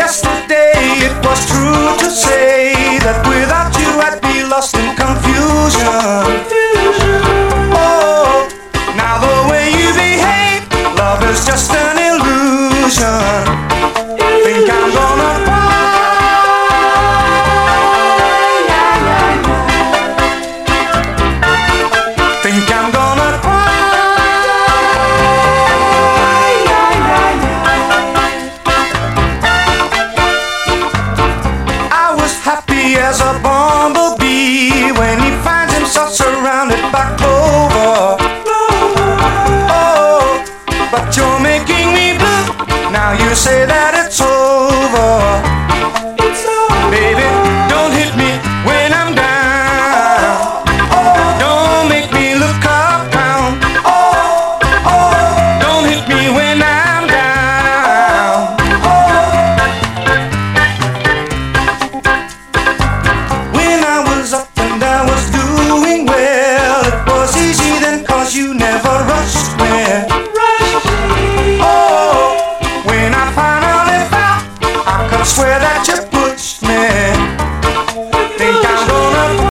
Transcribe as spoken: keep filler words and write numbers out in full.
yesterday it was true to say that without you I'd be lost in confusion. Oh, now the way you behave, love is just an illusion. Think I'm gonna cry. Think I'm gonna as a bumblebee when he finds himself surrounded by clover. Oh, but you're making me blue. Now you say that it's over. Baby, don't hit me when I'm down. Don't make me look up down. Don't hit me when I'm down. When I